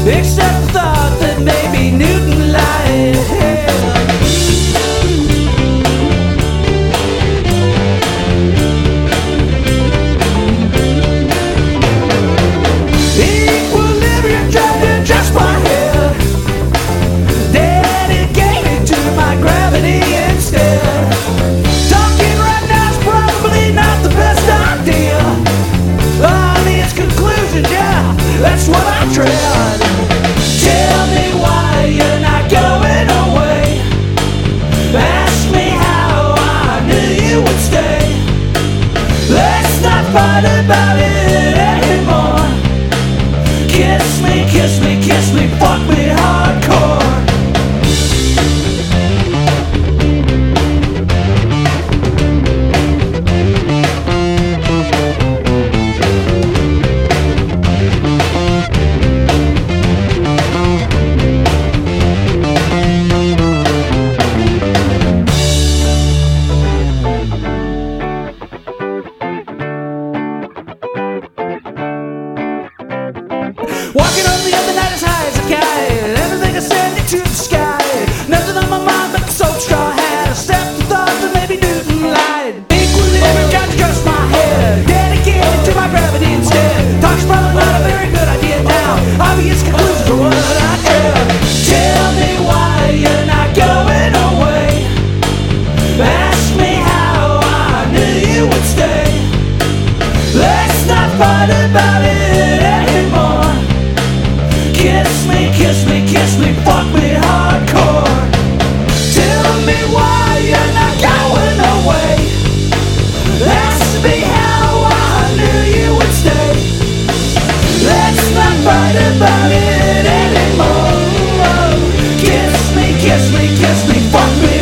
except the thought that maybe Newton lied. Equilibrium tried to adjust my head. Daddy gave it to my gravity instead. Talking right now is probably not the best idea. On its conclusions, yeah, that's what I dread. Tell me why you're not going away. Ask me how I knew you would stay. Let's not fight about it anymore. Kiss me, kiss me, kiss me, fuck me hardcore. Walking on the other night as high as a kite. Everything is sending to the sky. Nothing on my mind but the soap straw hat. A step to thought that maybe Newton lied. Equilibrium tried to adjust my head. Dedicated to my gravity instead. Talk's probably not a very good idea now. Obvious conclusions are what I dread. Tell me why you're not going away. Ask me how I knew you would stay. Let's not fight about it anymore. Kiss me, kiss me, kiss me, fuck me hardcore. Tell me why you're not going away. Ask me how I knew you would stay. Let's not fight about it anymore. Kiss me, kiss me, kiss me, fuck me